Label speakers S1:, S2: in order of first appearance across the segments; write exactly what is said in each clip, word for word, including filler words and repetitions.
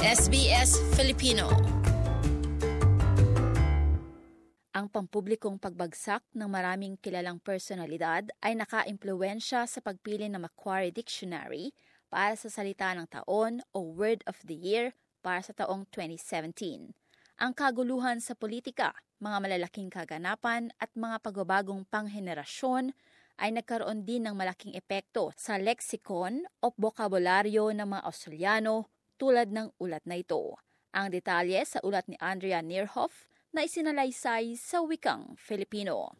S1: S B S Filipino. Ang pampublikong pagbagsak ng maraming kilalang personalidad ay naka-impluwensya sa pagpili ng Macquarie Dictionary para sa salita ng taon o Word of the Year para sa taong twenty seventeen. Ang kaguluhan sa politika, mga malalaking kaganapan at mga pagbabagong panghenerasyon ay nagkaroon din ng malaking epekto sa leksikon o bokabularyo ng mga Australiano tulad ng ulat na ito. Ang detalye sa ulat ni Andrea Nierhoff na isinalaysay sa wikang Filipino.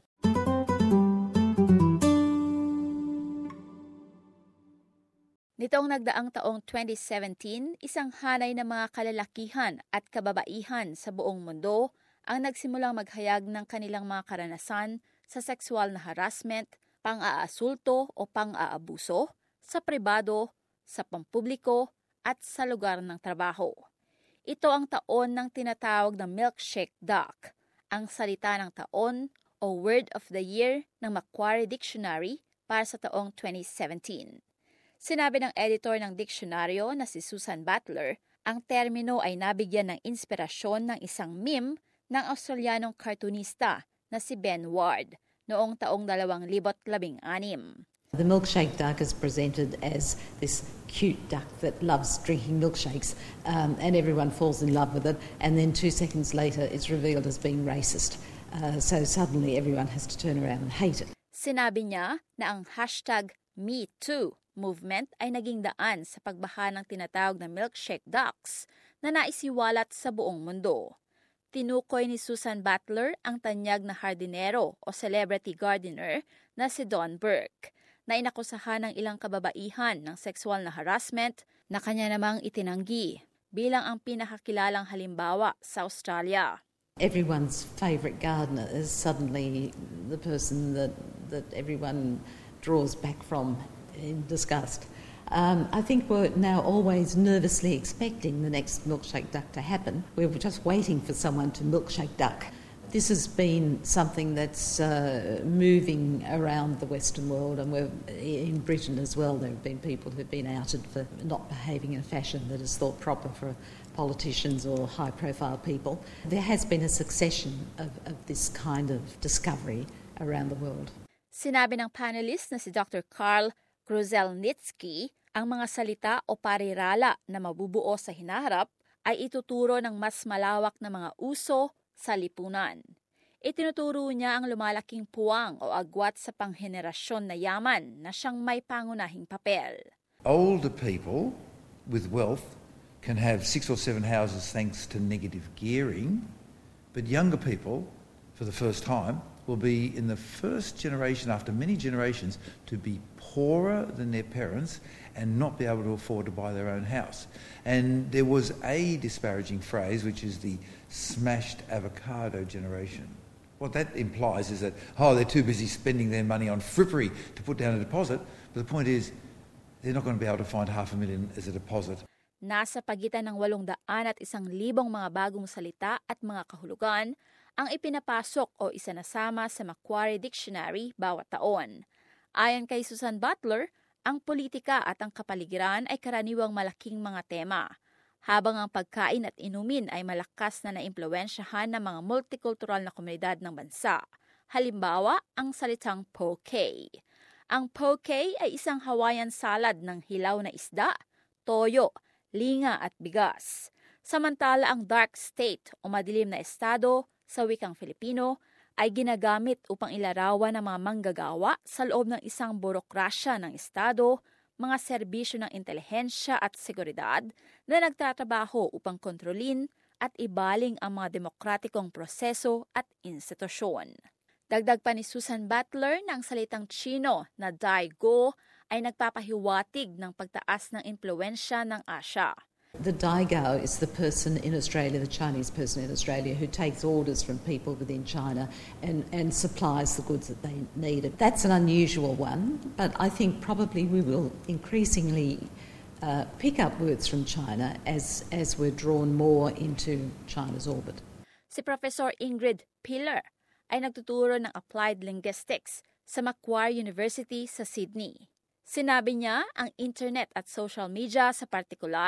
S1: Nitong nagdaang taong twenty seventeen, isang hanay ng mga kalalakihan at kababaihan sa buong mundo ang nagsimulang maghayag ng kanilang mga karanasan sa sexual na harassment, pang-aasulto o pang-aabuso, sa pribado, sa pampubliko at sa lugar ng trabaho. Ito ang taon ng tinatawag na Milkshake Duck, ang salita ng taon o Word of the Year ng Macquarie Dictionary para sa taong twenty seventeen. Sinabi ng editor ng diksyonaryo na si Susan Butler, ang termino ay nabigyan ng inspirasyon ng isang meme ng Australianong cartoonista na si Ben Ward noong taong dalawang libo't labing anim.
S2: The milkshake duck is presented as this cute duck that loves drinking milkshakes um, and everyone falls in love with it, and then two seconds later it's revealed as being racist. Uh, so suddenly everyone has to turn around and hate it.
S1: Sinabi niya na ang hashtag MeToo movement ay naging daan sa pagbaha ng tinatawag na milkshake ducks na naisiwalat sa buong mundo. Tinukoy ni Susan Butler ang tanyag na hardinero o celebrity gardener na si Don Burke, na inakusahan ng ilang kababaihan ng sexual na harassment na kanya namang itinanggi bilang ang pinakakilalang halimbawa sa Australia.
S2: Everyone's favourite gardener is suddenly the person that, that everyone draws back from in disgust. Um, I think we're now always nervously expecting the next milkshake duck to happen. We're just waiting for someone to milkshake duck. This has been something that's uh, moving around the Western world, and we're in Britain as well. There have been people who've been outed for not behaving in a fashion that is thought proper for politicians or high-profile people. There has been a succession of, of this kind of discovery around the world.
S1: Sinabi ng panelist na si Doctor Karl Kruszelnicki, ang mga salita o parirala na mabubuo sa hinaharap ay ituturo ng mas malawak na mga uso sa lipunan. Itinuturo niya ang lumalaking puwang o agwat sa panghenerasyon na yaman na siyang may pangunahing papel.
S3: Older people with wealth can have six or seven houses thanks to negative gearing, but younger people, for the first time, will be in the first generation after many generations to be poorer than their parents and not be able to afford to buy their own house. And there was a disparaging phrase, which is the smashed avocado generation. What that implies is that, oh, they're too busy spending their money on frippery to put down a deposit, but the point is they're not going to be able to find half a million as a deposit.
S1: Nasa pagitan ng walong daan at isang libong mga bagong salita at mga kahulugan ang ipinapasok o isanasama sa Macquarie Dictionary bawat taon. Ayon kay Susan Butler, ang politika at ang kapaligiran ay karaniwang malaking mga tema, habang ang pagkain at inumin ay malakas na naimpluwensyahan ng mga multicultural na komunidad ng bansa. Halimbawa, ang salitang poke. Ang poke ay isang Hawaiian salad ng hilaw na isda, toyo, linga at bigas. Samantala ang dark state o madilim na estado sa wikang Filipino ay ginagamit upang ilarawan ng mga manggagawa sa loob ng isang burokrasya ng estado, mga serbisyo ng intelihensya at seguridad na nagtatrabaho upang kontrolin at ibaling ang mga demokratikong proseso at institusyon. Dagdag pa ni Susan Butler na ang salitang Chino na Dai Go ay nagpapahiwatig ng pagtaas ng impluwensya ng Asya.
S2: The Daigao is the person in Australia, the Chinese person in Australia, who takes orders from people within China and, and supplies the goods that they need. That's an unusual one, but I think probably we will increasingly uh, pick up words from China as, as we're drawn more into China's orbit.
S1: Si Professor Ingrid Piller ay nagtuturo ng Applied Linguistics sa Macquarie University sa Sydney. Sinabi niya ang internet at social media sa partikular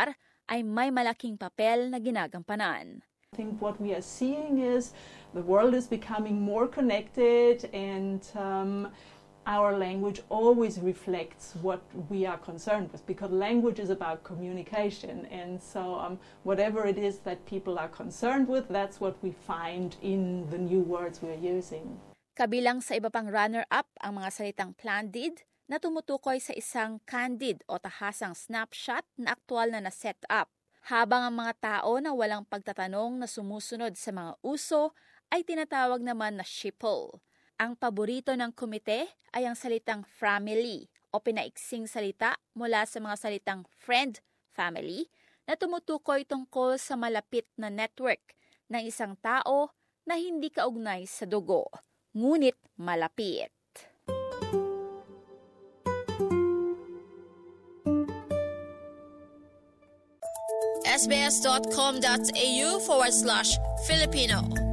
S1: ay may malaking papel na ginagampanan.
S4: I think what we are seeing is the world is becoming more connected, and um, our language always reflects what we are concerned with, because language is about communication, and so um, whatever it is that people are concerned with, that's what we find in the new words we're using.
S1: Kabilang sa iba pang runner-up ang mga salitang planted na tumutukoy sa isang candid o tahasang snapshot na aktwal na na-set up, habang ang mga tao na walang pagtatanong na sumusunod sa mga uso ay tinatawag naman na sheeple. Ang paborito ng komite ay ang salitang family o pinaiksing salita mula sa mga salitang friend, family, na tumutukoy tungkol sa malapit na network ng isang tao na hindi kaugnay sa dugo, ngunit malapit.
S5: sbs.com.au forward slash Filipino